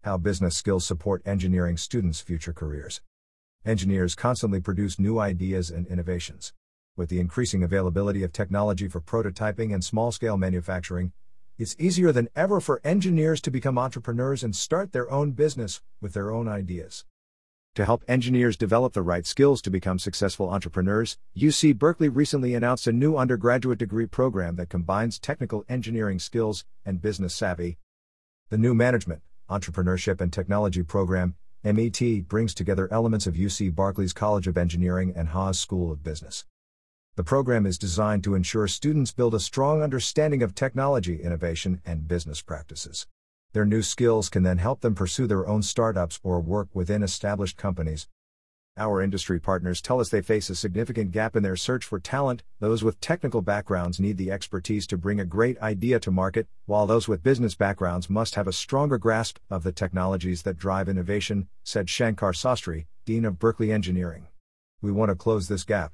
How business skills support engineering students' future careers. Engineers constantly produce new ideas and innovations. With the increasing availability of technology for prototyping and small-scale manufacturing, it's easier than ever for engineers to become entrepreneurs and start their own business with their own ideas. To help engineers develop the right skills to become successful entrepreneurs, UC Berkeley recently announced a new undergraduate degree program that combines technical engineering skills and business savvy. The new Management, Entrepreneurship and Technology program, MET, brings together elements of UC Berkeley's College of Engineering and Haas School of Business. The program is designed to ensure students build a strong understanding of technology, innovation, and business practices. Their new skills can then help them pursue their own startups or work within established companies. Our industry partners tell us they face a significant gap in their search for talent. Those with technical backgrounds need the expertise to bring a great idea to market, while those with business backgrounds must have a stronger grasp of the technologies that drive innovation, said Shankar Sastry, Dean of Berkeley Engineering. We want to close this gap.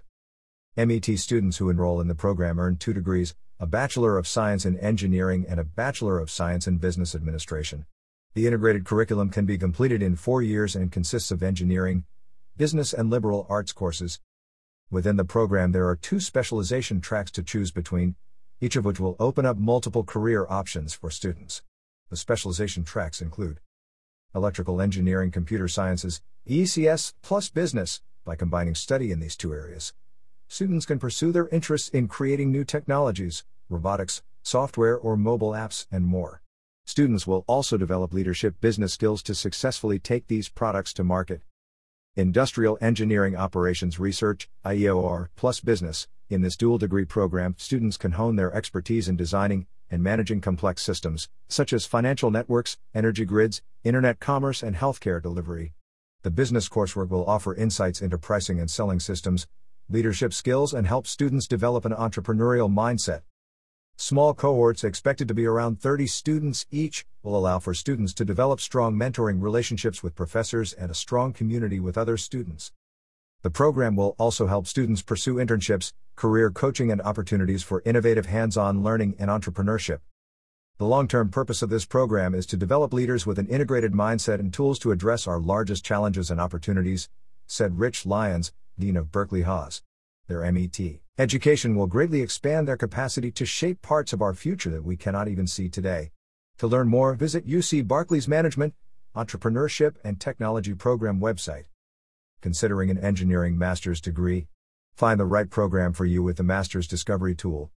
MET students who enroll in the program earn 2 degrees, a Bachelor of Science in Engineering and a Bachelor of Science in Business Administration. The integrated curriculum can be completed in 4 years and consists of engineering, business and liberal arts courses. Within the program there are 2 specialization tracks to choose between, each of which will open up multiple career options for students. The specialization tracks include Electrical Engineering, Computer Sciences, ECS, plus Business. By combining study in these 2 areas, students can pursue their interests in creating new technologies, robotics, software or mobile apps, and more. Students will also develop leadership business skills to successfully take these products to market. Industrial Engineering Operations Research, IEOR, plus Business. In this dual degree program, students can hone their expertise in designing and managing complex systems, such as financial networks, energy grids, internet commerce, and healthcare delivery. The business coursework will offer insights into pricing and selling systems, leadership skills, and help students develop an entrepreneurial mindset. Small cohorts, expected to be around 30 students each, will allow for students to develop strong mentoring relationships with professors and a strong community with other students. The program will also help students pursue internships, career coaching, and opportunities for innovative hands-on learning and entrepreneurship. The long-term purpose of this program is to develop leaders with an integrated mindset and tools to address our largest challenges and opportunities, said Rich Lyons, Dean of Berkeley Haas. Their MET education will greatly expand their capacity to shape parts of our future that we cannot even see today. To learn more, visit UC Berkeley's Management, Entrepreneurship and Technology program website. Considering an engineering master's degree? Find the right program for you with the Master's Discovery tool.